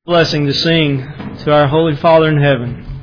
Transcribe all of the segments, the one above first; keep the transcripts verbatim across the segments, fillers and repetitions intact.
Blessing to sing to our Holy Father in heaven.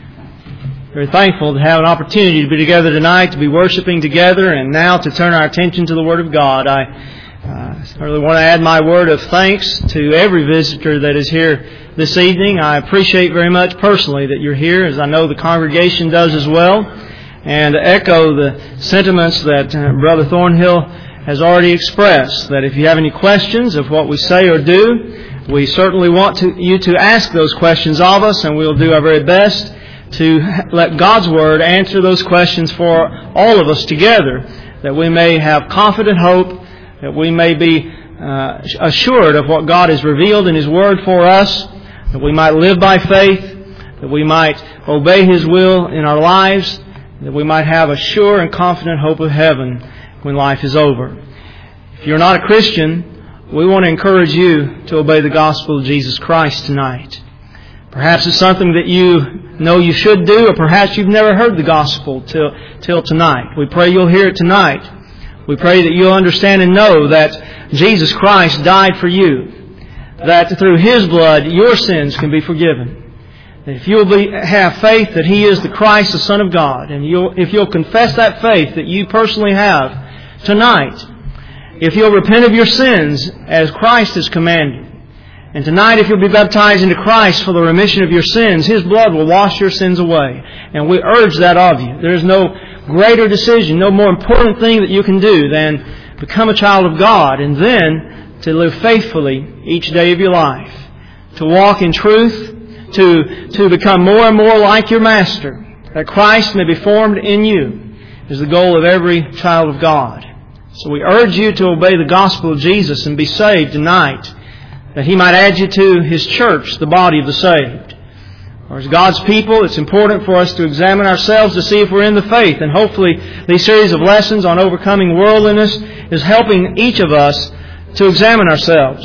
Very thankful to have an opportunity to be together tonight, to be worshiping together, and now to turn our attention to the Word of God. I uh, really want to add my word of thanks to every visitor that is here this evening. I appreciate very much personally that you're here, as I know the congregation does as well, and echo the sentiments that uh, Brother Thornhill has already expressed, that if you have any questions of what we say or do, we certainly want to, you to ask those questions of us, and we'll do our very best to let God's Word answer those questions for all of us together, that we may have confident hope, that we may be uh, assured of what God has revealed in His Word for us, that we might live by faith, that we might obey His will in our lives, that we might have a sure and confident hope of heaven when life is over. If you're not a Christian, we want to encourage you to obey the gospel of Jesus Christ tonight. Perhaps it's something that you know you should do, or perhaps you've never heard the gospel till, till tonight. We pray you'll hear it tonight. We pray that you'll understand and know that Jesus Christ died for you, that through His blood your sins can be forgiven. That if you'll be, have faith that He is the Christ, the Son of God, and you'll, if you'll confess that faith that you personally have tonight, if you'll repent of your sins as Christ has commanded, and tonight if you'll be baptized into Christ for the remission of your sins, His blood will wash your sins away. And we urge that of you. There is no greater decision, no more important thing that you can do than become a child of God, and then to live faithfully each day of your life, to walk in truth, to, to become more and more like your Master, that Christ may be formed in you, is the goal of every child of God. So we urge you to obey the gospel of Jesus and be saved tonight, that He might add you to His church, the body of the saved. Or as God's people, it's important for us to examine ourselves to see if we're in the faith. And hopefully these series of lessons on overcoming worldliness is helping each of us to examine ourselves,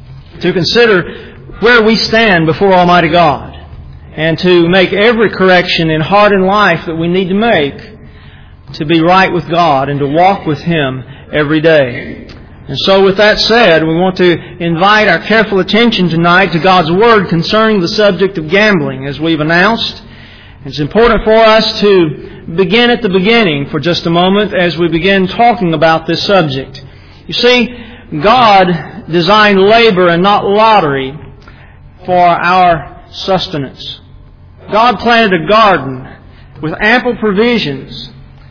to consider where we stand before Almighty God, and to make every correction in heart and life that we need to make to be right with God and to walk with Him every day. And so with that said, we want to invite our careful attention tonight to God's Word concerning the subject of gambling, as we've announced. It's important for us to begin at the beginning for just a moment as we begin talking about this subject. You see, God designed labor and not lottery for our sustenance. God planted a garden with ample provisions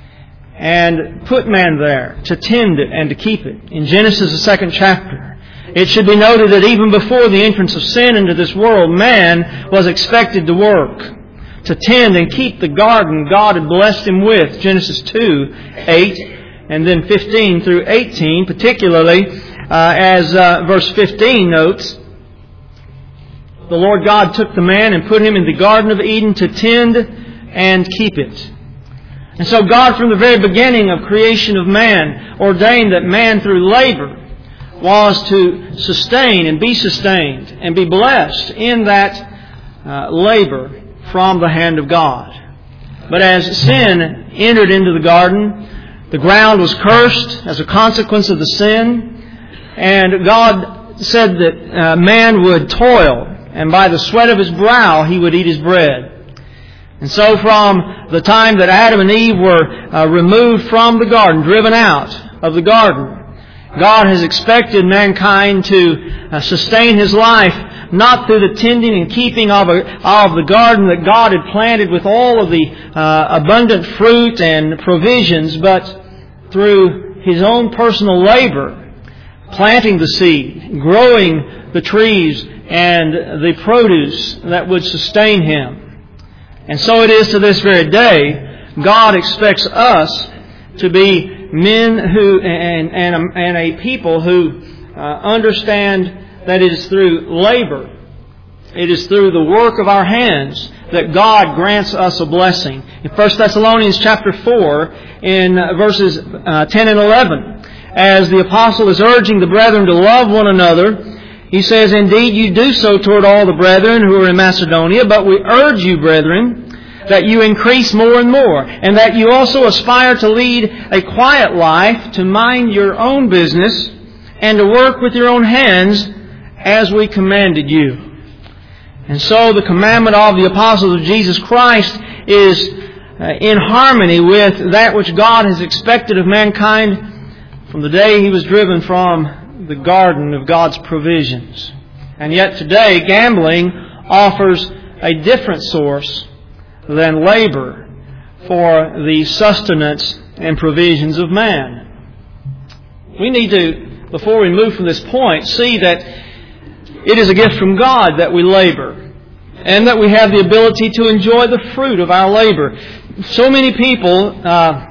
and put man there to tend it and to keep it. In Genesis, the second chapter, it should be noted that even before the entrance of sin into this world, man was expected to work, to tend and keep the garden God had blessed him with. Genesis two, eight, and then fifteen through eighteen, particularly uh, as uh, verse fifteen notes, the Lord God took the man and put him in the Garden of Eden to tend and keep it. And so God, from the very beginning of creation of man, ordained that man through labor was to sustain and be sustained and be blessed in that uh, labor from the hand of God. But as sin entered into the garden, the ground was cursed as a consequence of the sin, and God said that uh, man would toil, and by the sweat of his brow he would eat his bread. And so from the time that Adam and Eve were uh, removed from the garden, driven out of the garden, God has expected mankind to uh, sustain his life not through the tending and keeping of, a, of the garden that God had planted with all of the uh, abundant fruit and provisions, but through His own personal labor, planting the seed, growing the trees and the produce that would sustain him. And so it is to this very day. God expects us to be men who and and a, and a people who uh, understand that it is through labor, it is through the work of our hands that God grants us a blessing. In First Thessalonians chapter four, in verses uh, ten and eleven, as the apostle is urging the brethren to love one another, he says, "Indeed, you do so toward all the brethren who are in Macedonia, but we urge you, brethren, that you increase more and more, and that you also aspire to lead a quiet life, to mind your own business, and to work with your own hands, as we commanded you." And so the commandment of the apostles of Jesus Christ is uh, in harmony with that which God has expected of mankind from the day He was driven from the garden of God's provisions. And yet today, gambling offers a different source than labor for the sustenance and provisions of man. We need to, before we move from this point, see that it is a gift from God that we labor and that we have the ability to enjoy the fruit of our labor. So many people uh,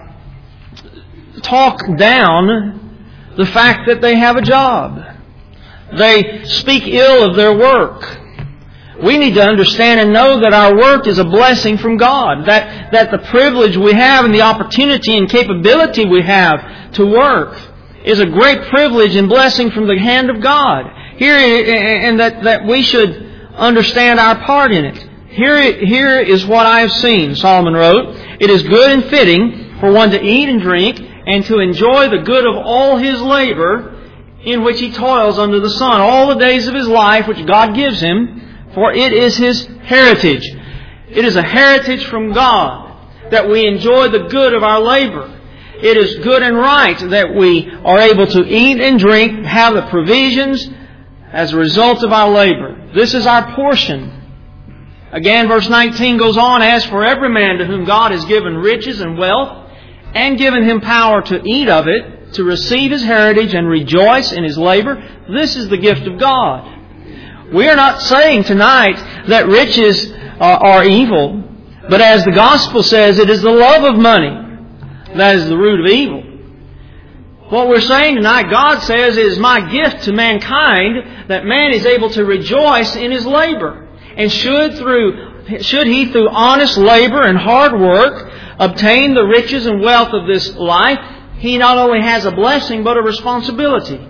talk down the fact that they have a job. They speak ill of their work. We need to understand and know that our work is a blessing from God. That, that the privilege we have and the opportunity and capability we have to work is a great privilege and blessing from the hand of God. Here, and that, that we should understand our part in it. Here, here is what I have seen, Solomon wrote. It is good and fitting for one to eat and drink and to enjoy the good of all his labor in which he toils under the sun, all the days of his life which God gives him, for it is his heritage. It is a heritage from God that we enjoy the good of our labor. It is good and right that we are able to eat and drink, have the provisions as a result of our labor. This is our portion. Again, verse nineteen goes on, as for every man to whom God has given riches and wealth, and given him power to eat of it, to receive his heritage and rejoice in his labor, this is the gift of God. We are not saying tonight that riches are, are evil, but as the gospel says, it is the love of money that is the root of evil. What we're saying tonight, God says, is my gift to mankind, that man is able to rejoice in his labor. And should through should he through honest labor and hard work obtain the riches and wealth of this life, he not only has a blessing but a responsibility.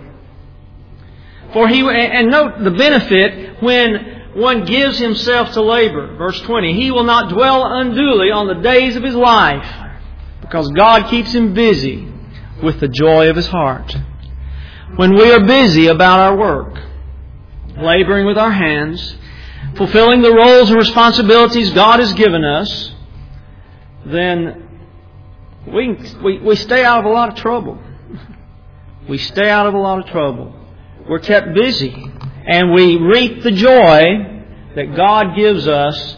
For he and note the benefit when one gives himself to labor. Verse twenty, he will not dwell unduly on the days of his life, because God keeps him busy with the joy of his heart. When we are busy about our work, laboring with our hands, fulfilling the roles and responsibilities God has given us, then we, we, we stay out of a lot of trouble. We stay out of a lot of trouble. We're kept busy, and we reap the joy that God gives us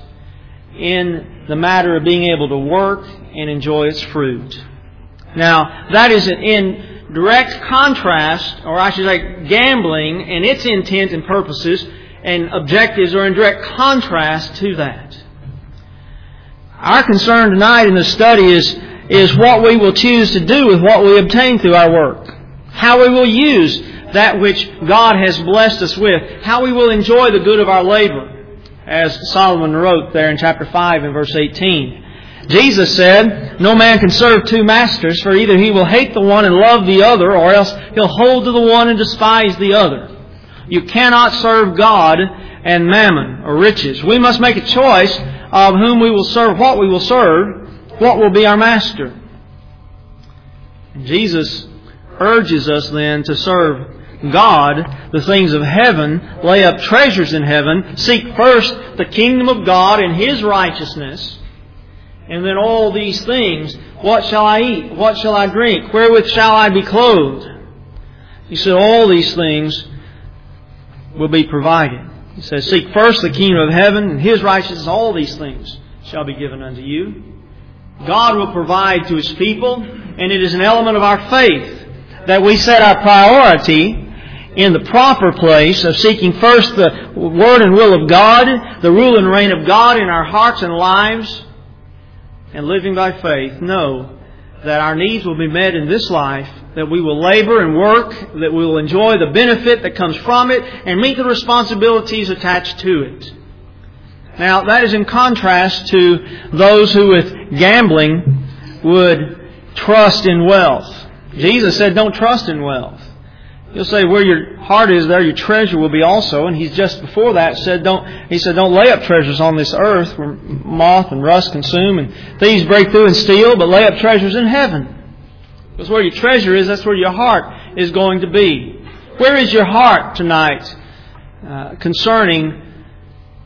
in the matter of being able to work and enjoy its fruit. Now, that is in direct contrast, or I should say gambling and its intent and purposes and objectives are in direct contrast to that. Our concern tonight in the study is, is what we will choose to do with what we obtain through our work. How we will use that which God has blessed us with. How we will enjoy the good of our labor. As Solomon wrote there in chapter five and verse eighteen. Jesus said, no man can serve two masters, for either he will hate the one and love the other, or else he'll hold to the one and despise the other. You cannot serve God and mammon or riches. We must make a choice of whom we will serve, what we will serve, what will be our master. And Jesus urges us then to serve God, the things of heaven, lay up treasures in heaven, seek first the kingdom of God and His righteousness, and then all these things, what shall I eat? What shall I drink? Wherewith shall I be clothed? He said all these things will be provided. He says, seek first the kingdom of heaven and His righteousness, all these things shall be given unto you. God will provide to His people, and it is an element of our faith that we set our priority in the proper place of seeking first the Word and will of God, the rule and reign of God in our hearts and lives, and living by faith. Know that our needs will be met in this life, that we will labor and work, that we will enjoy the benefit that comes from it, and meet the responsibilities attached to it. Now, that is in contrast to those who with gambling would trust in wealth. Jesus said, don't trust in wealth. You'll say, where your heart is, there your treasure will be also. And He's just before that said, don't, He said, don't lay up treasures on this earth where moth and rust consume and thieves break through and steal, but lay up treasures in heaven. Because where your treasure is, that's where your heart is going to be. Where is your heart tonight uh, concerning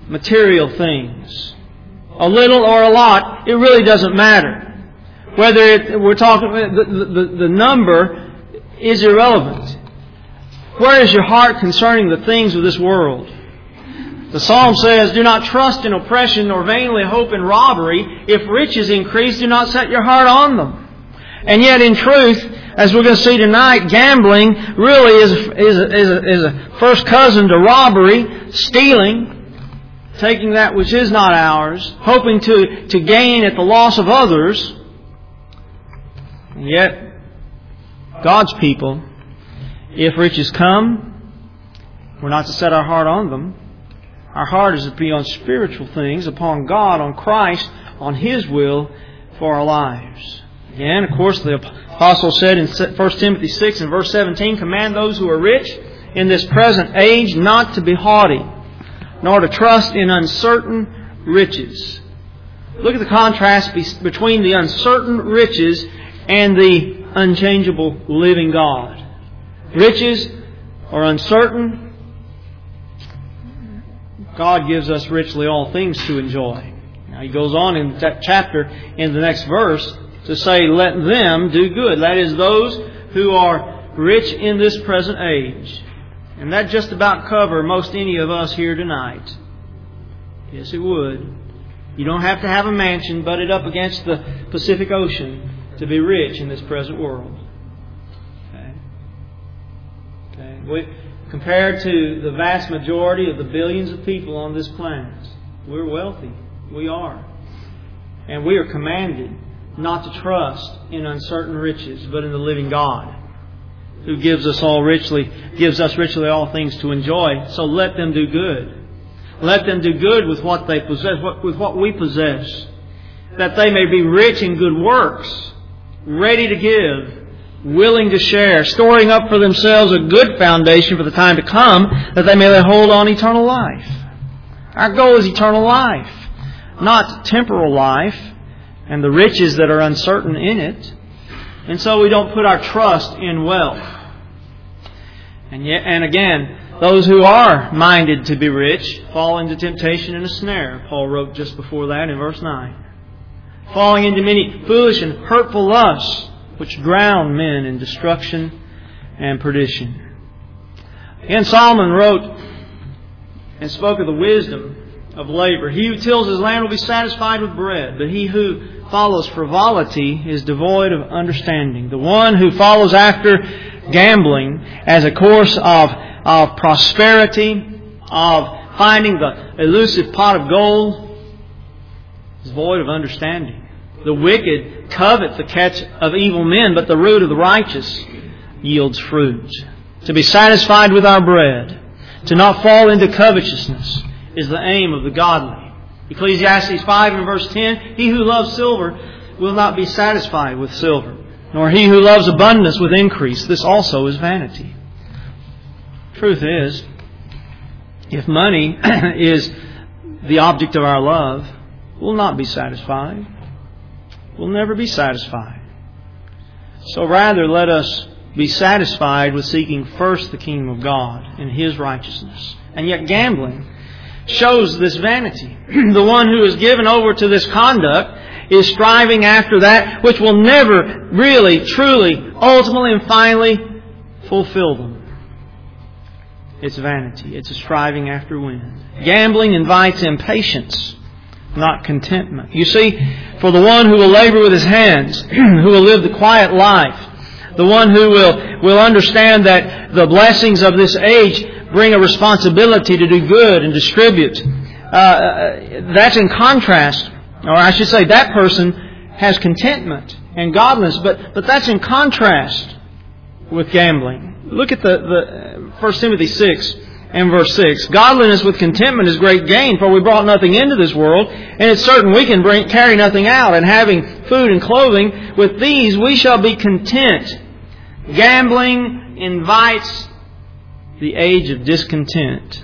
material things. A little or a lot, it really doesn't matter. Whether it, we're talking, the, the, the number is irrelevant. Where is your heart concerning the things of this world? The Psalm says, do not trust in oppression nor vainly hope in robbery. If riches increase, do not set your heart on them. And yet in truth, as we're going to see tonight, gambling really is, is, is, a, is a first cousin to robbery, stealing, taking that which is not ours, hoping to, to gain at the loss of others. And yet, God's people, if riches come, we're not to set our heart on them. Our heart is to be on spiritual things, upon God, on Christ, on His will for our lives. Again, of course, the Apostle said in First Timothy six and verse seventeen, command those who are rich in this present age not to be haughty, nor to trust in uncertain riches. Look at the contrast between the uncertain riches and the unchangeable living God. Riches are uncertain. God gives us richly all things to enjoy. Now he goes on in that chapter, in the next verse, to say, let them do good. That is, those who are rich in this present age. And that just about cover most any of us here tonight. Yes, it would. You don't have to have a mansion butted up against the Pacific Ocean to be rich in this present world. Okay. Okay. We, compared to the vast majority of the billions of people on this planet, we're wealthy. We are. And we are commanded not to trust in uncertain riches, but in the living God, who gives us all richly, gives us richly all things to enjoy. So let them do good. Let them do good with what they possess, with what we possess, that they may be rich in good works, ready to give, willing to share, storing up for themselves a good foundation for the time to come, that they may lay hold on eternal life. Our goal is eternal life, not temporal life and the riches that are uncertain in it. And so we don't put our trust in wealth. And yet, and again, those who are minded to be rich fall into temptation and a snare. Paul wrote just before that in verse nine. Falling into many foolish and hurtful lusts, which drown men in destruction and perdition. Again, Solomon wrote and spoke of the wisdom of labor. He who tills his land will be satisfied with bread, but he who follows frivolity is devoid of understanding. The one who follows after gambling as a course of, of prosperity, of finding the elusive pot of gold, is void of understanding. The wicked covet the catch of evil men, but the root of the righteous yields fruit. To be satisfied with our bread, to not fall into covetousness, is the aim of the godly. Ecclesiastes five and verse ten, he who loves silver will not be satisfied with silver, nor he who loves abundance with increase. This also is vanity. Truth is, if money is the object of our love, we'll not be satisfied. We'll never be satisfied. So rather, let us be satisfied with seeking first the kingdom of God and His righteousness. And yet gambling shows this vanity. The one who is given over to this conduct is striving after that which will never really, truly, ultimately and finally fulfill them. It's vanity. It's a striving after wind. Gambling invites impatience, not contentment. You see, for the one who will labor with his hands, who will live the quiet life, the one who will, will understand that the blessings of this age bring a responsibility to do good and distribute. Uh, that's in contrast, or I should say that person has contentment and godliness, but, but that's in contrast with gambling. Look at the, the First Timothy six and verse six. Godliness with contentment is great gain, for we brought nothing into this world, and it's certain we can bring, carry nothing out, and having food and clothing, with these we shall be content. Gambling invites the age of discontent.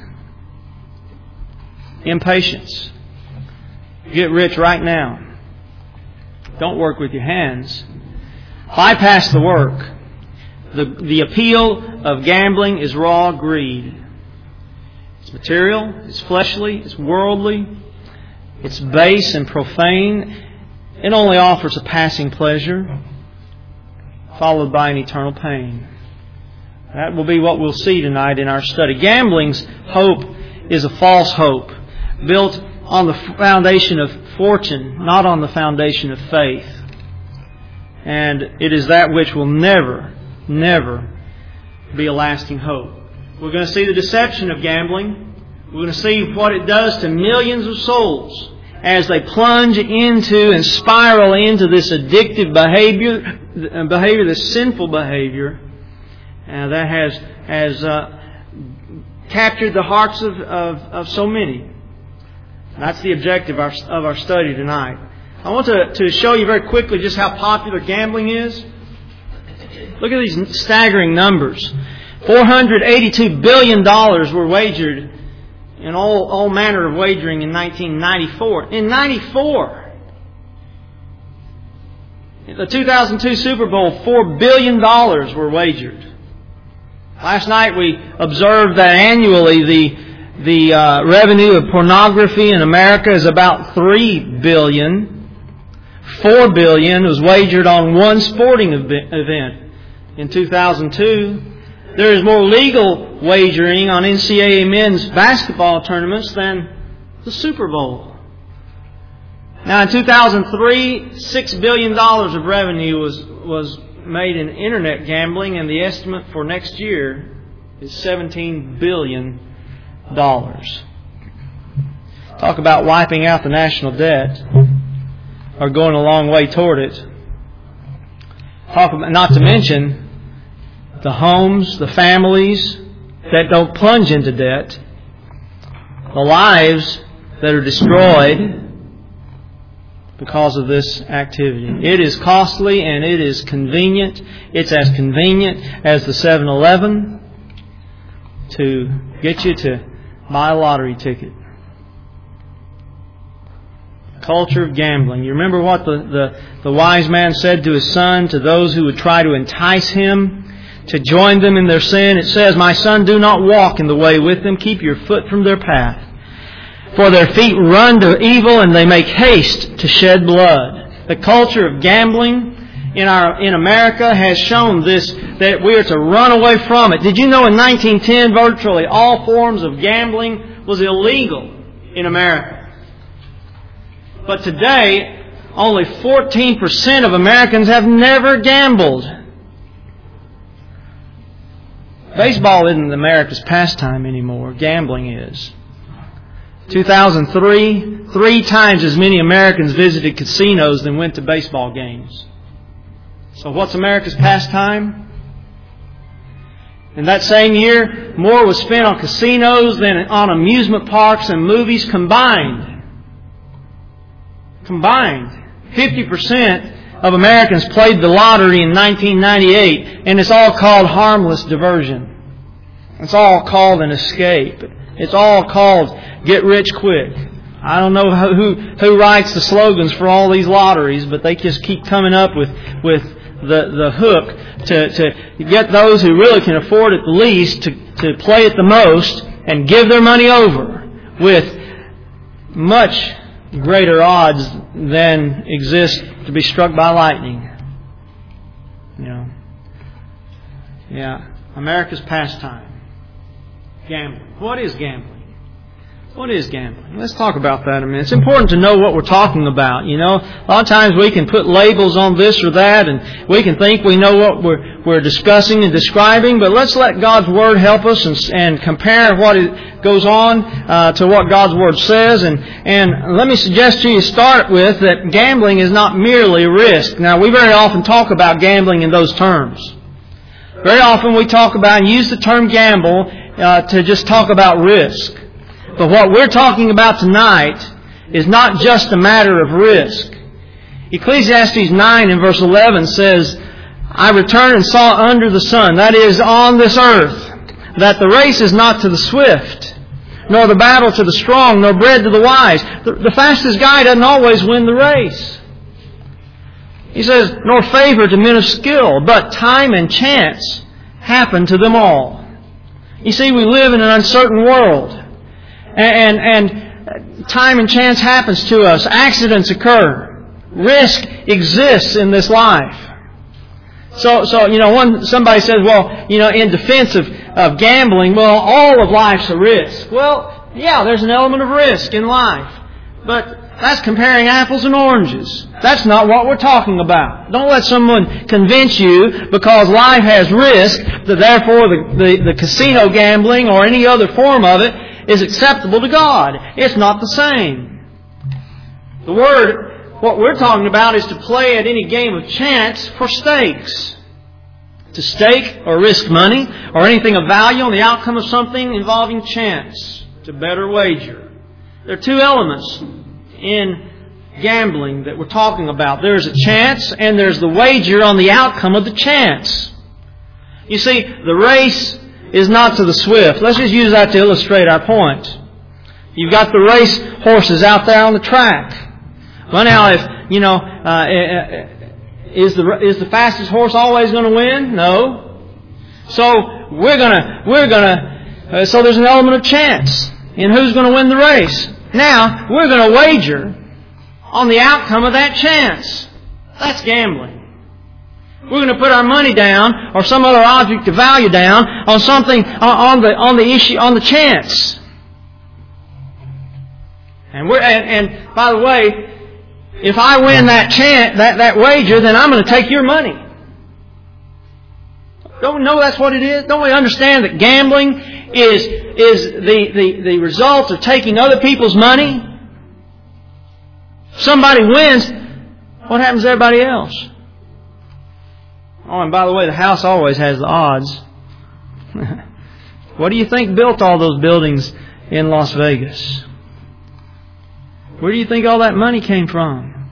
Impatience. Get rich right now. Don't work with your hands. Bypass the work. The, the appeal of gambling is raw greed. It's material, it's fleshly, it's worldly, it's base and profane. It only offers a passing pleasure, followed by an eternal pain. That will be what we'll see tonight in our study. Gambling's hope is a false hope, built on the foundation of fortune, not on the foundation of faith. And it is that which will never, never be a lasting hope. We're going to see the deception of gambling. We're going to see what it does to millions of souls as they plunge into and spiral into this addictive behavior, behavior, this sinful behavior uh, that has has uh, captured the hearts of, of, of so many. That's the objective of our, of our study tonight. I want to, to show you very quickly just how popular gambling is. Look at these staggering numbers. four hundred eighty-two billion dollars were wagered in all, all manner of wagering in nineteen ninety-four. In ninety-four, the two thousand two Super Bowl, four billion dollars were wagered. Last night we observed that annually the the uh, revenue of pornography in America is about three billion dollars. four billion dollars was wagered on one sporting event in two thousand two. There is more legal wagering on N C double A men's basketball tournaments than the Super Bowl. Now in two thousand three, six billion dollars of revenue was, was made in internet gambling, and the estimate for next year is seventeen billion dollars. Talk about wiping out the national debt, or going a long way toward it. Talk about, not to mention the homes, the families that don't plunge into debt, the lives that are destroyed because of this activity. It is costly and it is convenient. It's as convenient as the seven eleven to get you to buy a lottery ticket. Culture of gambling. You remember what the, the, the wise man said to his son, to those who would try to entice him to join them in their sin? It says, "My son, do not walk in the way with them. Keep your foot from their path. For their feet run to evil, and they make haste to shed blood." The culture of gambling in our in America has shown this, that we are to run away from it. Did you know in nineteen ten virtually all forms of gambling was illegal in America? But today, only fourteen percent of Americans have never gambled. Baseball isn't America's pastime anymore. Gambling is. two thousand three, three times as many Americans visited casinos than went to baseball games. So what's America's pastime? In that same year, more was spent on casinos than on amusement parks and movies combined. Combined. fifty percent of Americans played the lottery in nineteen ninety-eight, and it's all called harmless diversion. It's all called an escape. It's all called get rich quick. I don't know who who writes the slogans for all these lotteries, but they just keep coming up with with the, the hook to, to get those who really can afford it the least to, to play it the most and give their money over with much greater odds than exist to be struck by lightning. You know. Yeah. America's pastime. Gambling. What is gambling? What is gambling? Let's talk about that a minute. It's important to know what we're talking about. You know, a lot of times we can put labels on this or that, and we can think we know what we're we're discussing and describing. But let's let God's Word help us and, and compare what it goes on uh, to what God's Word says. And and let me suggest to you start with that gambling is not merely risk. Now, we very often talk about gambling in those terms. Very often we talk about and use the term gamble uh, to just talk about risk. But what we're talking about tonight is not just a matter of risk. Ecclesiastes nine and verse eleven says, "I returned and saw under the sun," that is, on this earth, "that the race is not to the swift, nor the battle to the strong, nor bread to the wise." The, the fastest guy doesn't always win the race. He says, "Nor favor to men of skill, but time and chance happen to them all." You see, we live in an uncertain world. And, and time and chance happens to us. Accidents occur. Risk exists in this life. So, so you know, when somebody says, well, you know, in defense of, of gambling, well, all of life's a risk. Well, yeah, there's an element of risk in life. But that's comparing apples and oranges. That's not what we're talking about. Don't let someone convince you because life has risk that therefore the, the, the casino gambling or any other form of it is acceptable to God. It's not the same. The word, what we're talking about is to play at any game of chance for stakes. To stake or risk money or anything of value on the outcome of something involving chance. To bet or wager. There are two elements in gambling that we're talking about. There's a chance and there's the wager on the outcome of the chance. You see, the race is not to the swift. Let's just use that to illustrate our point. You've got the race horses out there on the track. Well, now, if, you know, uh, is the is the fastest horse always going to win? No. So we're gonna we're gonna uh, so there's an element of chance in who's going to win the race. Now, we're going to wager on the outcome of that chance. That's gambling. We're going to put our money down or some other object of value down on something on the on the issue on the chance. And we're and, and by the way, if I win that chance that, that wager, then I'm going to take your money. Don't we know that's what it is? Don't we understand that gambling is is the, the, the result of taking other people's money? Somebody wins, what happens to everybody else? Oh, and by the way, the house always has the odds. What do you think built all those buildings in Las Vegas? Where do you think all that money came from?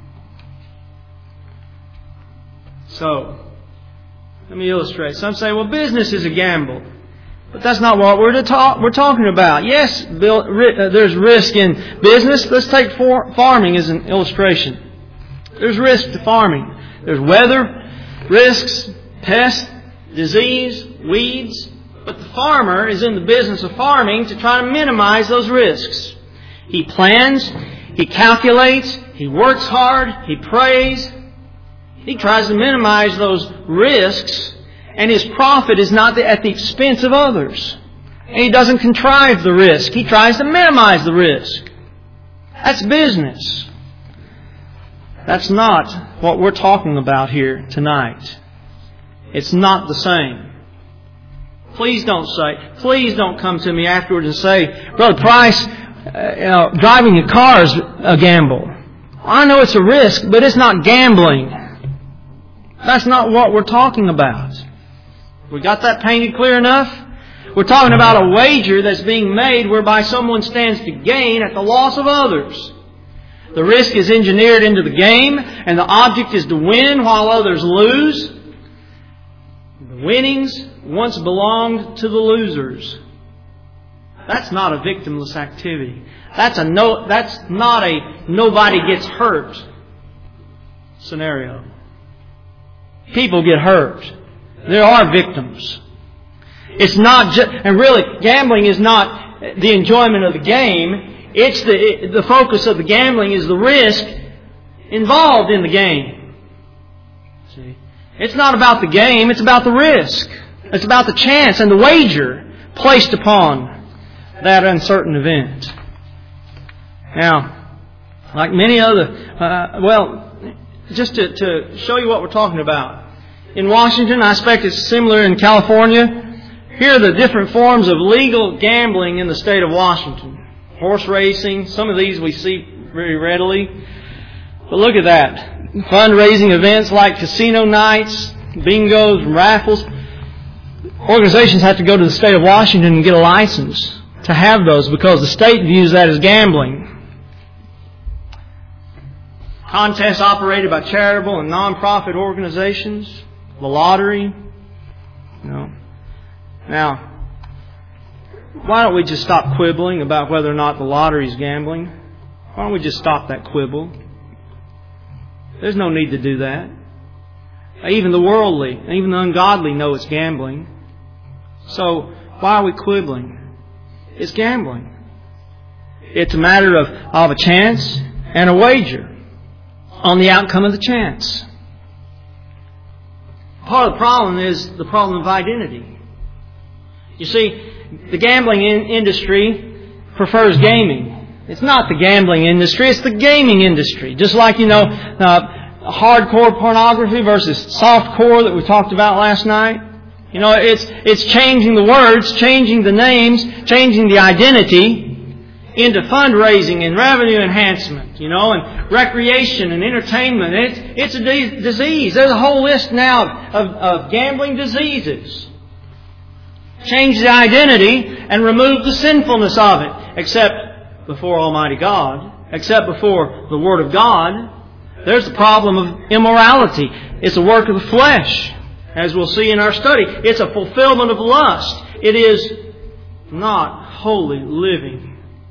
So, let me illustrate. Some say, well, business is a gamble. But that's not what we're to talk, we're talking about. Yes, Bill, there's risk in business. Let's take for, farming as an illustration. There's risk to farming. There's weather, risks, pests, disease, weeds. But the farmer is in the business of farming to try to minimize those risks. He plans, he calculates, he works hard, he prays. He tries to minimize those risks. And his profit is not at the expense of others. And he doesn't contrive the risk. He tries to minimize the risk. That's business. That's not what we're talking about here tonight. It's not the same. Please don't say, please don't come to me afterwards and say, Brother Price, uh, you know, driving a car is a gamble. I know it's a risk, but it's not gambling. That's not what we're talking about. We got that painted clear enough? We're talking about a wager that's being made whereby someone stands to gain at the loss of others. The risk is engineered into the game, and the object is to win while others lose. The winnings once belonged to the losers. That's not a victimless activity. That's a no. That's not a nobody gets hurt scenario. People get hurt. There are victims. It's not just, and really, gambling is not the enjoyment of the game. It's the it, the focus of the gambling is the risk involved in the game. See, it's not about the game. It's about the risk. It's about the chance and the wager placed upon that uncertain event. Now, like many other, uh, well, just to, to show you what we're talking about. In Washington, I expect it's similar in California. Here are the different forms of legal gambling in the state of Washington. Horse racing, some of these we see very readily. But look at that. Fundraising events like casino nights, bingos, raffles. Organizations have to go to the state of Washington and get a license to have those because the state views that as gambling. Contests operated by charitable and non-profit organizations. The lottery. You know. Now, why don't we just stop quibbling about whether or not the lottery is gambling? Why don't we just stop that quibble? There's no need to do that. Even the worldly, even the ungodly know it's gambling. So, why are we quibbling? It's gambling. It's a matter of, of a chance and a wager on the outcome of the chance. Part of the problem is the problem of identity. You see, the gambling in- industry prefers gaming. It's not the gambling industry, it's the gaming industry. Just like, you know, uh, hardcore pornography versus softcore that we talked about last night. You know, it's it's changing the words, changing the names, changing the identity into fundraising and revenue enhancement, you know, and recreation and entertainment. It's, it's a de- disease. There's a whole list now of, of gambling diseases. Change the identity and remove the sinfulness of it. Except before Almighty God, except before the Word of God, there's the problem of immorality. It's a work of the flesh, as we'll see in our study. It's a fulfillment of lust. It is not holy living.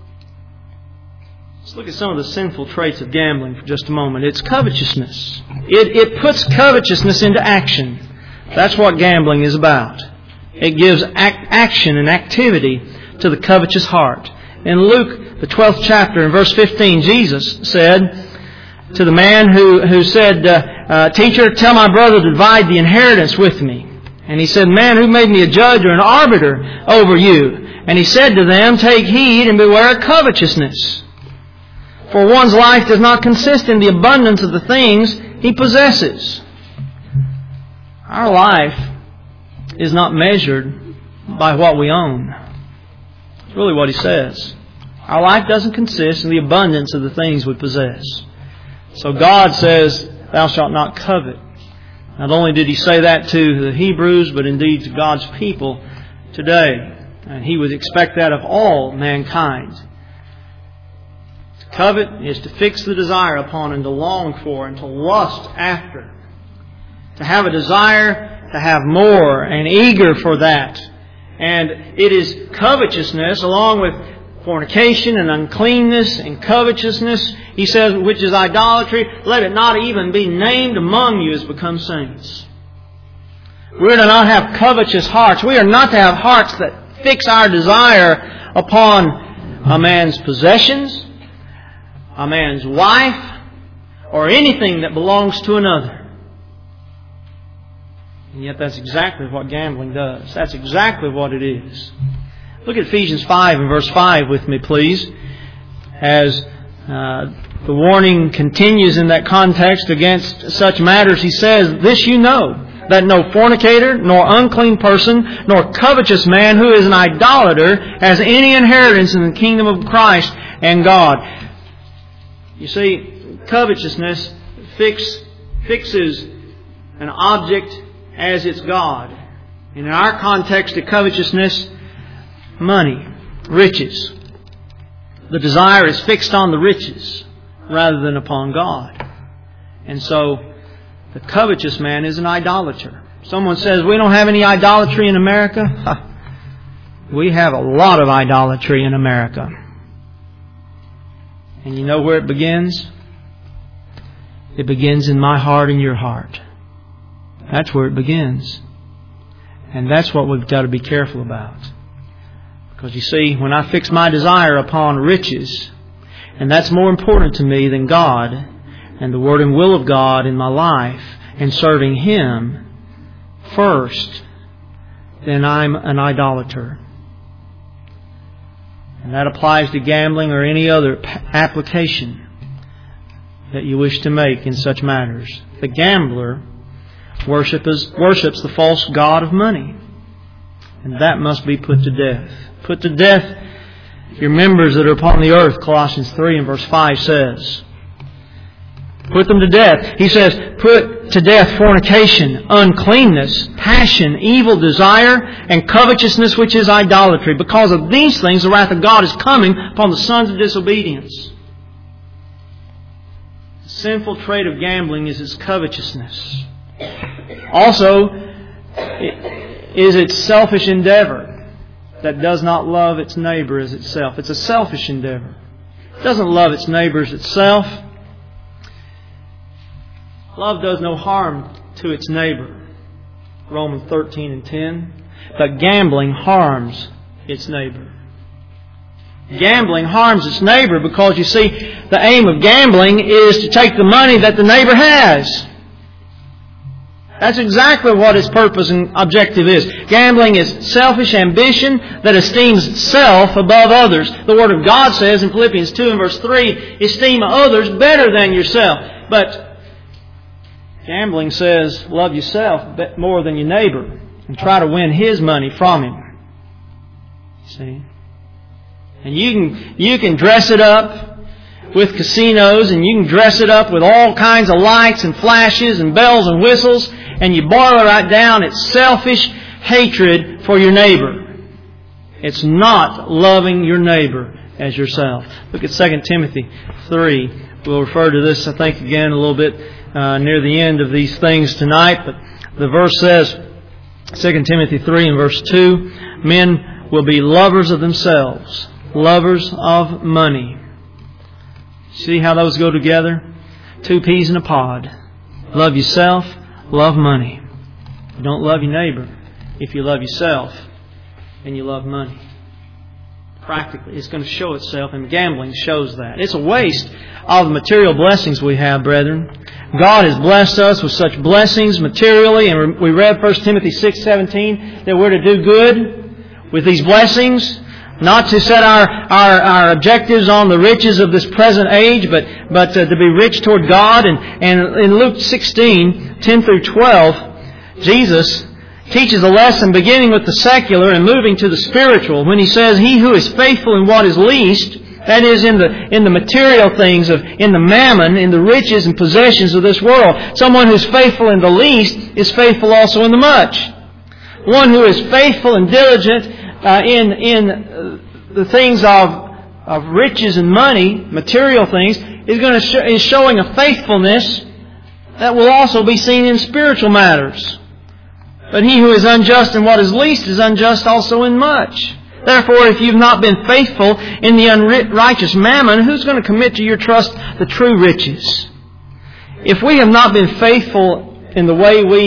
Let's look at some of the sinful traits of gambling for just a moment. It's covetousness. It, it puts covetousness into action. That's what gambling is about. It gives act, action and activity to the covetous heart. In Luke, the twelfth chapter, in verse fifteen, Jesus said to the man who, who said, uh, uh, Teacher, tell my brother to divide the inheritance with me. And he said, Man, who made me a judge or an arbiter over you? And he said to them, Take heed and beware of covetousness. For one's life does not consist in the abundance of the things he possesses. Our life is not measured by what we own. That's really what he says. Our life doesn't consist in the abundance of the things we possess. So God says, Thou shalt not covet. Not only did He say that to the Hebrews, but indeed to God's people today. And He would expect that of all mankind. To covet is to fix the desire upon and to long for and to lust after. To have a desire to have more and eager for that. And it is covetousness along with fornication and uncleanness and covetousness, he says, which is idolatry. Let it not even be named among you as become saints. We're to not have covetous hearts. We are not to have hearts that fix our desire upon a man's possessions, a man's wife, or anything that belongs to another. And yet that's exactly what gambling does. That's exactly what it is. Look at Ephesians five and verse five with me, please. As uh, the warning continues in that context against such matters, he says, This you know, that no fornicator, nor unclean person, nor covetous man who is an idolater has any inheritance in the kingdom of Christ and God. You see, covetousness fix, fixes an object as its God. And in our context of covetousness, money, riches. The desire is fixed on the riches rather than upon God. And so, the covetous man is an idolater. Someone says, we don't have any idolatry in America. We have a lot of idolatry in America. And you know where it begins? It begins in my heart and your heart. That's where it begins. And that's what we've got to be careful about. Because you see, when I fix my desire upon riches, and that's more important to me than God and the Word and will of God in my life and serving Him first, then I'm an idolater. And that applies to gambling or any other application that you wish to make in such matters. The gambler worships, worships the false god of money. And that must be put to death. Put to death your members that are upon the earth, Colossians three and verse five says. Put them to death. He says, put to death fornication, uncleanness, passion, evil desire, and covetousness, which is idolatry. Because of these things, the wrath of God is coming upon the sons of disobedience. The sinful trait of gambling is its covetousness. Also, it is its selfish endeavor that does not love its neighbor as itself. It's a selfish endeavor. It doesn't love its neighbor as itself. Love does no harm to its neighbor. Romans thirteen and ten. But gambling harms its neighbor. Gambling harms its neighbor because, you see, the aim of gambling is to take the money that the neighbor has. That's exactly what its purpose and objective is. Gambling is selfish ambition that esteems self above others. The Word of God says in Philippians two and verse three, esteem others better than yourself. But gambling says, love yourself more than your neighbor and try to win his money from him. See? And you can, you can dress it up with casinos, and you can dress it up with all kinds of lights and flashes and bells and whistles, and you boil it right down. It's selfish hatred for your neighbor. It's not loving your neighbor as yourself. Look at Second Timothy three. We'll refer to this, I think, again a little bit uh, near the end of these things tonight. But the verse says, Second Timothy three and verse two, men will be lovers of themselves, lovers of money. See how those go together? Two peas in a pod. Love yourself, love money. You don't love your neighbor if you love yourself and you love money. Practically, it's going to show itself, and gambling shows that. It's a waste of the material blessings we have, brethren. God has blessed us with such blessings materially, and we read First Timothy six seventeen that we're to do good with these blessings. Not to set our, our, our objectives on the riches of this present age, but, but uh, to be rich toward God. And, and in Luke sixteen, ten through twelve, Jesus teaches a lesson beginning with the secular and moving to the spiritual when He says, he who is faithful in what is least, that is in the, in the material things, of, in the mammon, in the riches and possessions of this world. Someone who is faithful in the least is faithful also in the much. One who is faithful and diligent Uh, in in uh, the things of of riches and money, material things, is going to sh- is showing a faithfulness that will also be seen in spiritual matters. But he who is unjust in what is least is unjust also in much. Therefore, if you've not been faithful in the unrighteous mammon, who's going to commit to your trust the true riches? If we have not been faithful in the way we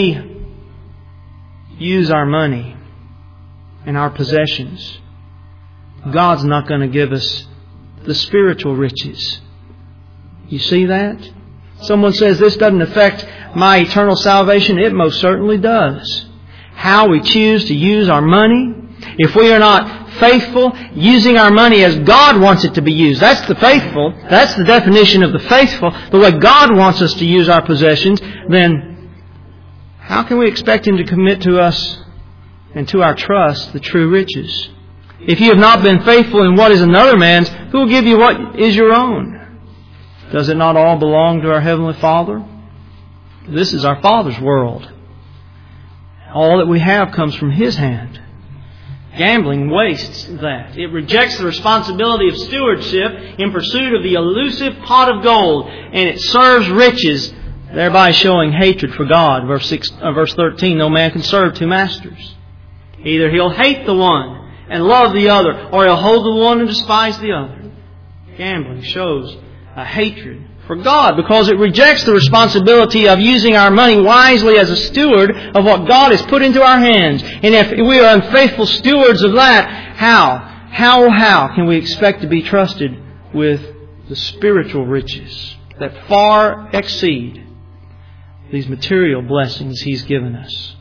use our money and our possessions, God's not going to give us the spiritual riches. You see that? Someone says this doesn't affect my eternal salvation. It most certainly does. How we choose to use our money. If we are not faithful, using our money as God wants it to be used. That's the faithful. That's the definition of the faithful. The way God wants us to use our possessions. Then how can we expect Him to commit to us and to our trust the true riches? If you have not been faithful in what is another man's, who will give you what is your own? Does it not all belong to our Heavenly Father? This is our Father's world. All that we have comes from His hand. Gambling wastes that. It rejects the responsibility of stewardship in pursuit of the elusive pot of gold, and it serves riches, thereby showing hatred for God. Verse six, uh, verse thirteen, no man can serve two masters. Either he'll hate the one and love the other, or he'll hold the one and despise the other. Gambling shows a hatred for God because it rejects the responsibility of using our money wisely as a steward of what God has put into our hands. And if we are unfaithful stewards of that, how? How, how can we expect to be trusted with the spiritual riches that far exceed these material blessings He's given us?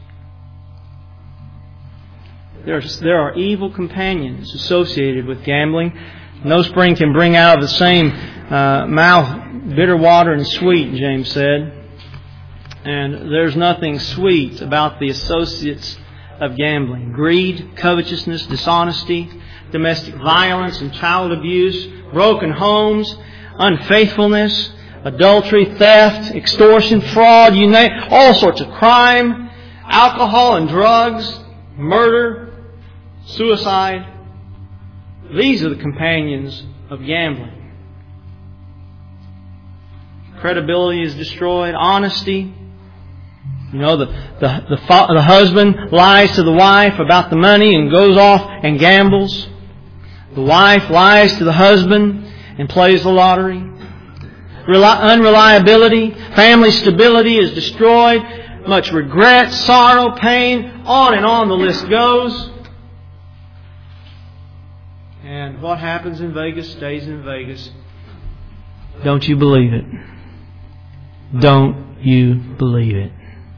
There's, there are evil companions associated with gambling. No spring can bring out of the same uh, mouth bitter water and sweet, James said. And there's nothing sweet about the associates of gambling. Greed, covetousness, dishonesty, domestic violence and child abuse, broken homes, unfaithfulness, adultery, theft, extortion, fraud, you name it, all sorts of crime, alcohol and drugs, murder, suicide. These are the companions of gambling. Credibility is destroyed. Honesty. You know, the, the, the, the husband lies to the wife about the money and goes off and gambles. The wife lies to the husband and plays the lottery. Reli- unreliability. Family stability is destroyed. Much regret, sorrow, pain. On and on the list goes. And what happens in Vegas stays in Vegas. Don't you believe it? Don't you believe it?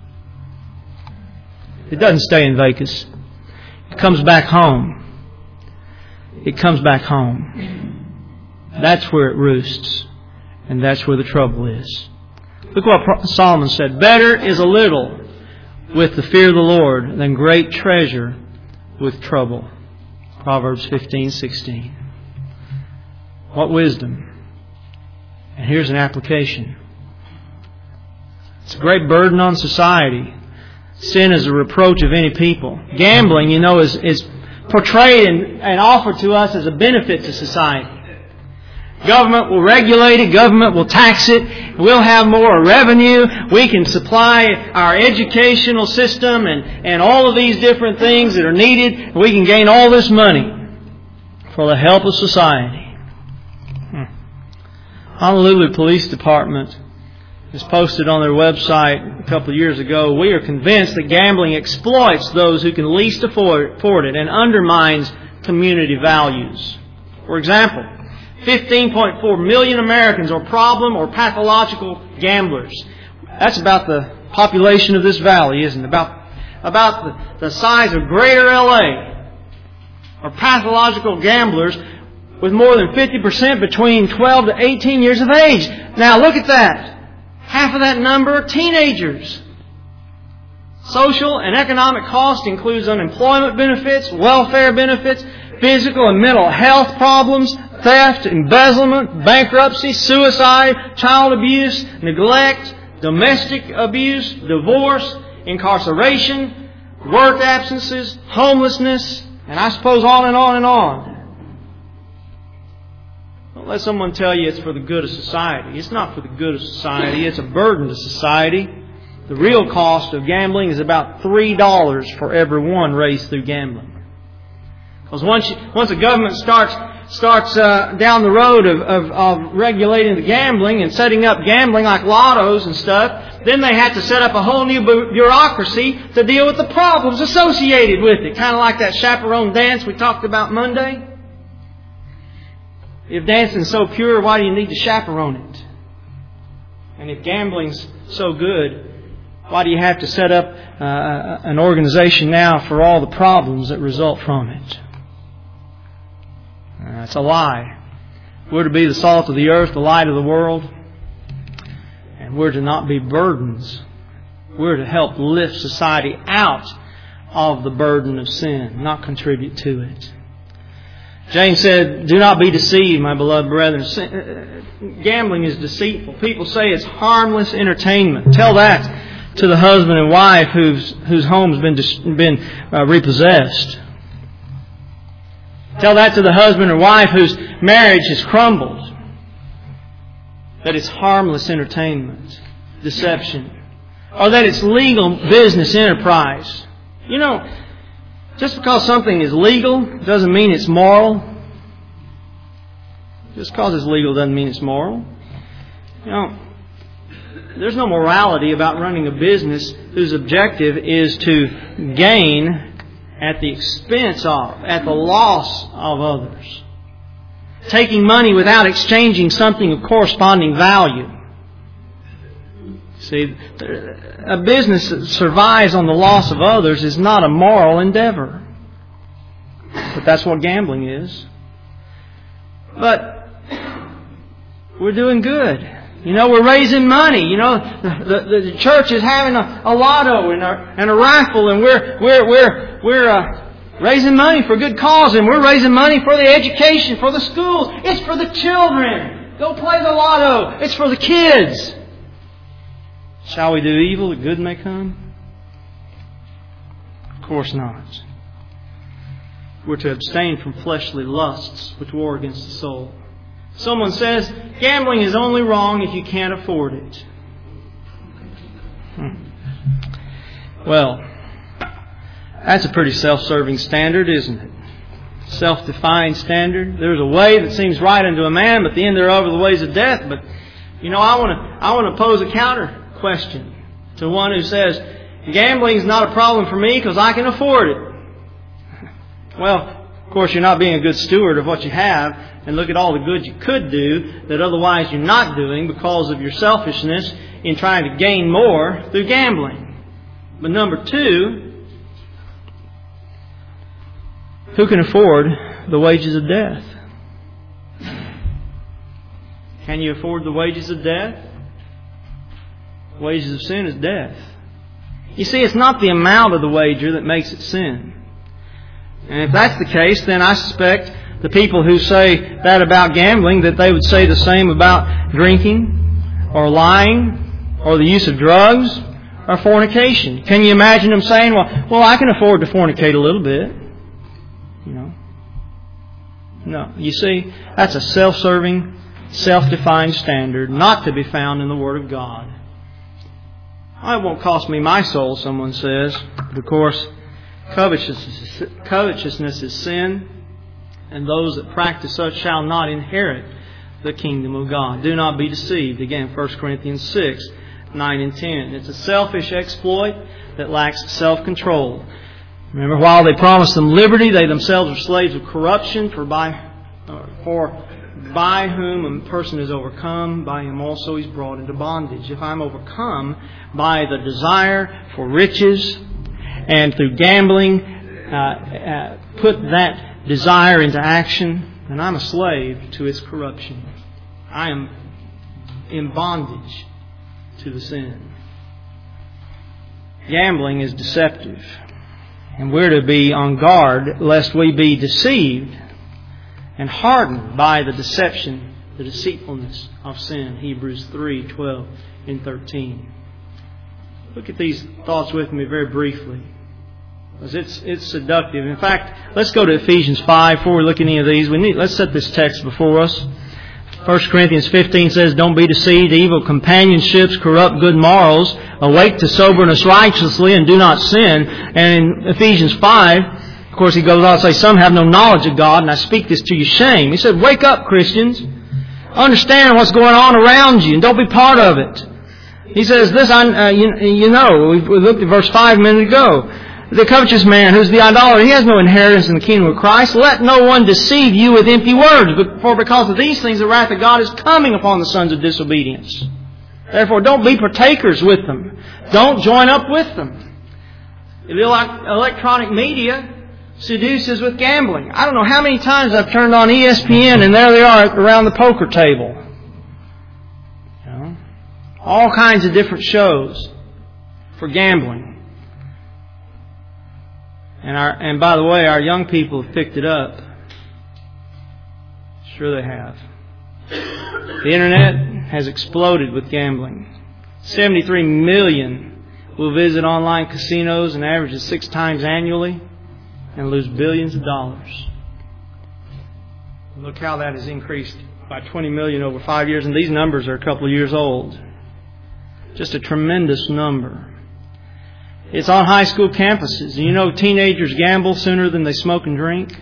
It doesn't stay in Vegas. It comes back home. It comes back home. That's where it roosts. And that's where the trouble is. Look what Solomon said. Better is a little with the fear of the Lord than great treasure with trouble. Proverbs fifteen sixteen. What wisdom. And here's an application. It's a great burden on society. Sin is a reproach of any people. Gambling, you know, is, is portrayed and, and offered to us as a benefit to society. Government will regulate it. Government will tax it. We'll have more revenue. We can supply our educational system and, and all of these different things that are needed. We can gain all this money for the help of society. Hmm. Honolulu Police Department has posted on their website a couple of years ago, we are convinced that gambling exploits those who can least afford, afford it and undermines community values. For example, fifteen point four million Americans are problem or pathological gamblers. That's about the population of this valley, isn't it? About, about the, the size of greater L A are pathological gamblers with more than fifty percent between twelve to eighteen years of age. Now look at that. Half of that number are teenagers. Social and economic cost includes unemployment benefits, welfare benefits, physical and mental health problems, theft, embezzlement, bankruptcy, suicide, child abuse, neglect, domestic abuse, divorce, incarceration, work absences, homelessness, and I suppose on and on and on. Don't let someone tell you it's for the good of society. It's not for the good of society. It's a burden to society. The real cost of gambling is about three dollars for every one raised through gambling. Because once you, once the government starts starts uh, down the road of, of, of regulating the gambling and setting up gambling like lottos and stuff, then they have to set up a whole new bureaucracy to deal with the problems associated with it. Kind of like that chaperone dance we talked about Monday. If dancing's so pure, why do you need to chaperone it? And if gambling's so good, why do you have to set up uh, an organization now for all the problems that result from it? That's a lie. We're to be the salt of the earth, the light of the world. And we're to not be burdens. We're to help lift society out of the burden of sin, not contribute to it. James said, do not be deceived, my beloved brethren. Gambling is deceitful. People say it's harmless entertainment. Tell that to the husband and wife whose whose home's been been uh, repossessed. Tell that to the husband or wife whose marriage has crumbled. That it's harmless entertainment, deception, or that it's legal business enterprise. You know, just because something is legal doesn't mean it's moral. Just because it's legal doesn't mean it's moral. You know, there's no morality about running a business whose objective is to gain at the expense of, at the loss of others. Taking money without exchanging something of corresponding value. See, a business that survives on the loss of others is not a moral endeavor. But that's what gambling is. But we're doing good. You know, we're raising money. You know, the, the, the church is having a, a lotto and a, and a raffle, and we're we're we're we're uh, raising money for a good cause, and we're raising money for the education, for the schools. It's for the children. Go play the lotto. It's for the kids. Shall we do evil that good may come? Of course not. We're to abstain from fleshly lusts which war against the soul. Someone says, gambling is only wrong if you can't afford it. Hmm. Well, that's a pretty self-serving standard, isn't it? Self-defined standard. There's a way that seems right unto a man, but the end thereof are the ways of death. But, you know, I want to I want to pose a counter question to one who says, gambling is not a problem for me because I can afford it. Well, Of course, you're not being a good steward of what you have, and look at all the good you could do that otherwise you're not doing because of your selfishness in trying to gain more through gambling. But number two, who can afford the wages of death? Can you afford the wages of death? The wages of sin is death. You see, it's not the amount of the wager that makes it sin. And if that's the case, then I suspect the people who say that about gambling, that they would say the same about drinking or lying or the use of drugs or fornication. Can you imagine them saying, well, well, I can afford to fornicate a little bit? You know. No. You see, that's a self-serving, self-defined standard not to be found in the Word of God. It won't cost me my soul, someone says. But of course, covetousness, covetousness is sin, and those that practice such shall not inherit the kingdom of God. Do not be deceived. Again, First Corinthians six, nine and ten. It's a selfish exploit that lacks self-control. Remember, while they promise them liberty, they themselves are slaves of corruption, for by, for by whom a person is overcome, by him also he's brought into bondage. If I'm overcome by the desire for riches, and through gambling uh, uh, put that desire into action, then I'm a slave to its corruption. I am in bondage to the sin. Gambling is deceptive, and we're to be on guard lest we be deceived and hardened by the deception, the deceitfulness of sin. Hebrews three, twelve and thirteen. Look at these thoughts with me very briefly, because it's it's seductive. In fact, let's go to Ephesians five before we look at any of these. We need let's set this text before us. First Corinthians fifteen says, "Don't be deceived. Evil companionships corrupt good morals. Awake to soberness righteously, and do not sin." And in Ephesians five, of course, he goes on to say, "Some have no knowledge of God, and I speak this to your shame." He said, "Wake up, Christians. Understand what's going on around you, and don't be part of it." He says this, uh, you, you know, we looked at verse five a minute ago. "The covetous man, who's the idolater, he has no inheritance in the kingdom of Christ. Let no one deceive you with empty words. For because of these things the wrath of God is coming upon the sons of disobedience. Therefore, don't be partakers with them. Don't join up with them." The electronic media seduces with gambling. I don't know how many times I've turned on E S P N and there they are around the poker table. You know, all kinds of different shows for gambling. And our and by the way, our young people have picked it up. Sure they have. The Internet has exploded with gambling. seventy-three million will visit online casinos and averages six times annually and lose billions of dollars. Look how that has increased by twenty million over five years, and these numbers are a couple of years old. Just a tremendous number. It's on high school campuses. You know, teenagers gamble sooner than they smoke and drink.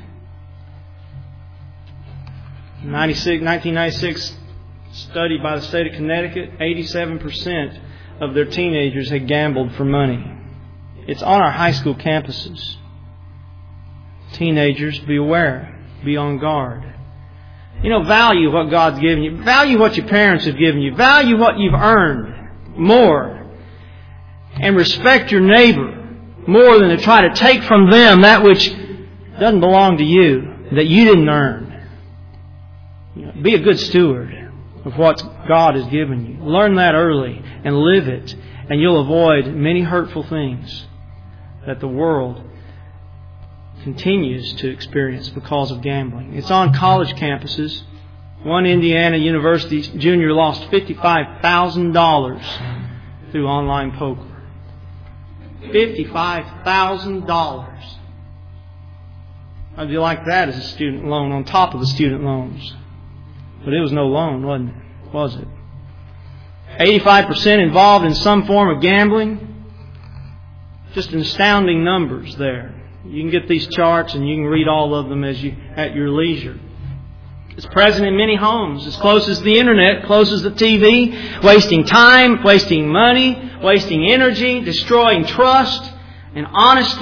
nineteen ninety-six study by the state of Connecticut, eighty-seven percent of their teenagers had gambled for money. It's on our high school campuses. Teenagers, be aware. Be on guard. You know, value what God's given you. Value what your parents have given you. Value what you've earned more. And respect your neighbor more than to try to take from them that which doesn't belong to you, that you didn't earn. You know, be a good steward of what God has given you. Learn that early and live it, and you'll avoid many hurtful things that the world continues to experience because of gambling. It's on college campuses. One Indiana University junior lost fifty-five thousand dollars through online poker. fifty-five thousand dollars. How'd you like that as a student loan on top of the student loans? But it was no loan, wasn't it? Was it? eighty-five percent involved in some form of gambling. Just astounding numbers there. You can get these charts and you can read all of them as you at your leisure. It's present in many homes. As close as the Internet, close as the T V, wasting time, wasting money, wasting energy, destroying trust and honesty,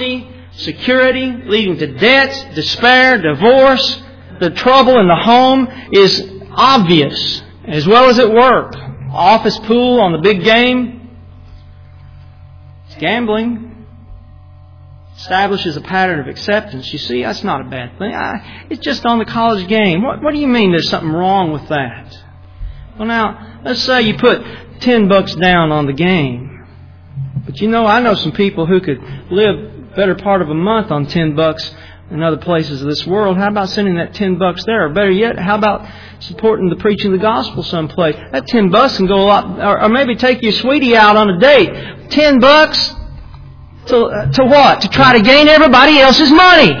security, leading to debts, despair, divorce. The trouble in the home is obvious, as well as at work. Office pool on the big game. It's gambling. Establishes a pattern of acceptance. You see, that's not a bad thing. I, it's just on the college game. What, what do you mean there's something wrong with that? Well, now, let's say you put ten bucks down on the game. But you know, I know some people who could live better part of a month on ten bucks in other places of this world. How about sending that ten bucks there? Or better yet, how about supporting the preaching of the gospel someplace? That ten bucks can go a lot, or, or maybe take your sweetie out on a date. ten bucks? To, uh, to what? To try to gain everybody else's money.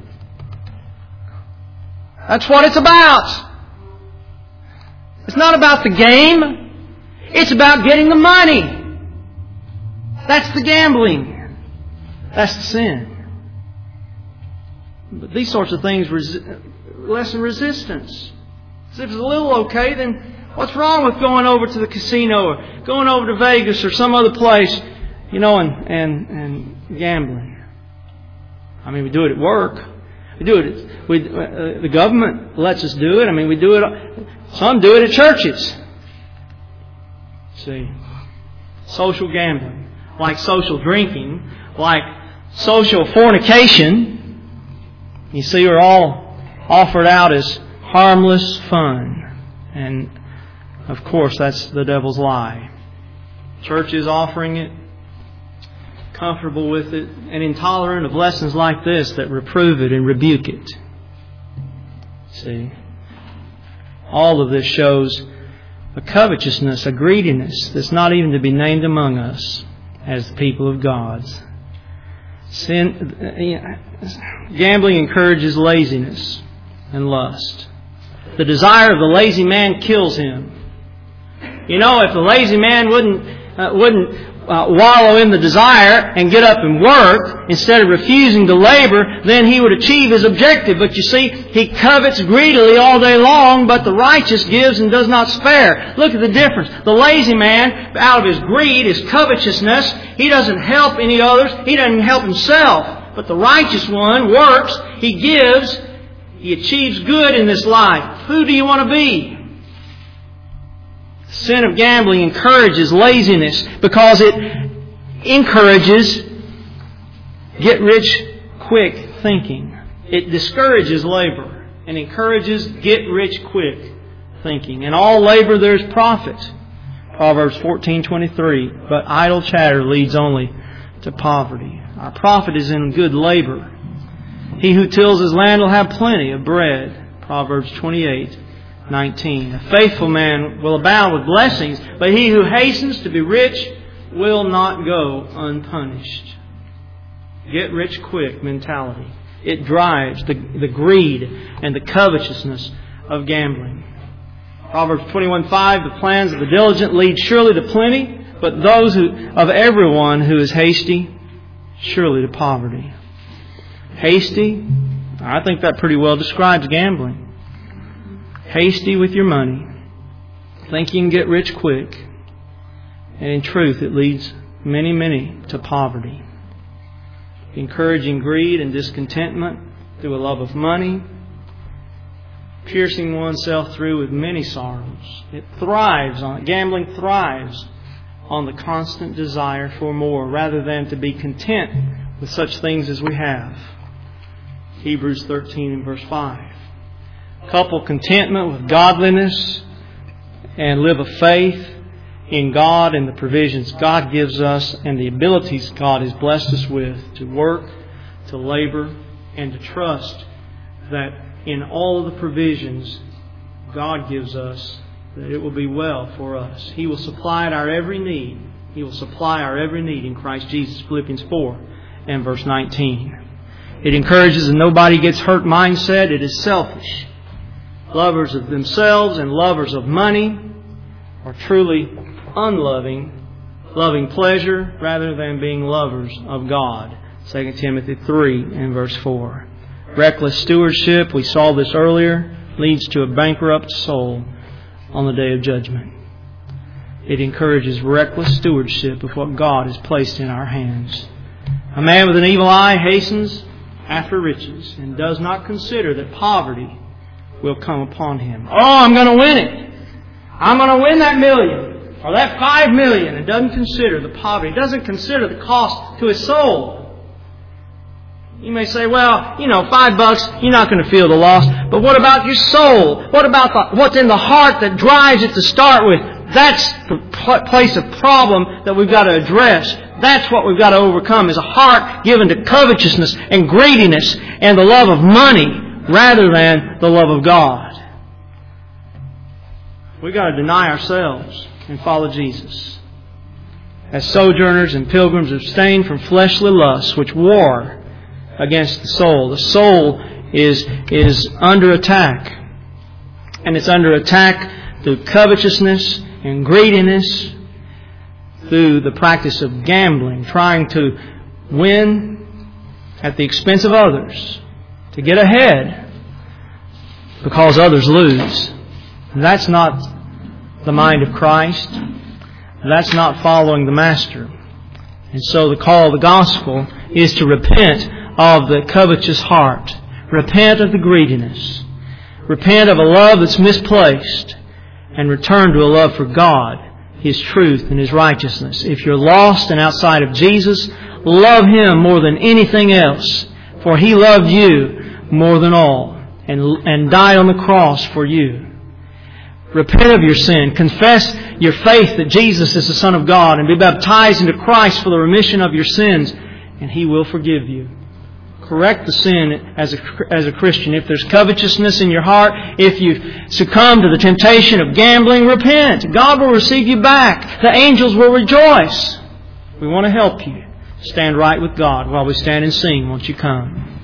That's what it's about. It's not about the game. It's about getting the money. That's the gambling. That's the sin. But these sorts of things resi- lessen resistance. So if it's a little okay, then what's wrong with going over to the casino or going over to Vegas or some other place? You know, and, and, and gambling. I mean, we do it at work. We do it. We, uh, the government lets us do it. I mean, we do it. Some do it at churches. See, social gambling, like social drinking, like social fornication. You see, are all offered out as harmless fun, and of course, that's the devil's lie. Church is offering it. Comfortable with it, and intolerant of lessons like this that reprove it and rebuke it. See, all of this shows a covetousness, a greediness that's not even to be named among us as the people of God. Sin, gambling encourages laziness and lust. The desire of the lazy man kills him. You know, if the lazy man wouldn't uh, wouldn't Uh, wallow in the desire and get up and work instead of refusing to labor, then he would achieve his objective. But you see, he covets greedily all day long, but the righteous gives and does not spare. Look at the difference. The lazy man, out of his greed, his covetousness, he doesn't help any others. He doesn't help himself. But the righteous one works, he gives, he achieves good in this life. Who do you want to be? The sin of gambling encourages laziness because it encourages get-rich-quick thinking. It discourages labor and encourages get-rich-quick thinking. In all labor there is profit. Proverbs fourteen twenty-three. But idle chatter leads only to poverty. Our profit is in good labor. He who tills his land will have plenty of bread. Proverbs twenty-eight nineteen. A faithful man will abound with blessings, but he who hastens to be rich will not go unpunished. Get rich quick mentality. It drives the, the greed and the covetousness of gambling. Proverbs twenty-one five, the plans of the diligent lead surely to plenty, but those who, of everyone who is hasty, surely to poverty. Hasty, I think that pretty well describes gambling. Hasty with your money. Think you can get rich quick. And in truth, it leads many, many to poverty. Encouraging greed and discontentment through a love of money. Piercing oneself through with many sorrows. It thrives on, gambling thrives on the constant desire for more rather than to be content with such things as we have. Hebrews thirteen and verse five. Couple contentment with godliness and live a faith in God and the provisions God gives us and the abilities God has blessed us with to work, to labor, and to trust that in all of the provisions God gives us, that it will be well for us. He will supply our every need. He will supply our every need in Christ Jesus. Philippians four and verse nineteen. It encourages a nobody gets hurt mindset. It is selfish. Lovers of themselves and lovers of money are truly unloving, loving pleasure rather than being lovers of God. Second Timothy three and verse four. Reckless stewardship, we saw this earlier, leads to a bankrupt soul on the day of judgment. It encourages reckless stewardship of what God has placed in our hands. A man with an evil eye hastens after riches and does not consider that poverty will come upon him. Oh, I'm going to win it. I'm going to win that million or that five million, and doesn't consider the poverty. Doesn't consider the cost to his soul. You may say, well, you know, five bucks, you're not going to feel the loss. But what about your soul? What about the, what's in the heart that drives it to start with? That's the place of problem that we've got to address. That's what we've got to overcome, is a heart given to covetousness and greediness and the love of money rather than the love of God. We've got to deny ourselves and follow Jesus. As sojourners and pilgrims, abstain from fleshly lusts which war against the soul. The soul is, is under attack. And it's under attack through covetousness and greediness, through the practice of gambling, trying to win at the expense of others, to get ahead because others lose. That's not the mind of Christ. That's not following the Master. And so the call of the gospel is to repent of the covetous heart. Repent of the greediness. Repent of a love that's misplaced. And return to a love for God, His truth and His righteousness. If you're lost and outside of Jesus, love Him more than anything else. For He loved you more than all. And, and died on the cross for you. Repent of your sin. Confess your faith that Jesus is the Son of God. And be baptized into Christ for the remission of your sins. And He will forgive you. Correct the sin as a, as a Christian. If there's covetousness in your heart, if you succumb to the temptation of gambling, repent. God will receive you back. The angels will rejoice. We want to help you stand right with God while we stand and sing. Won't you come?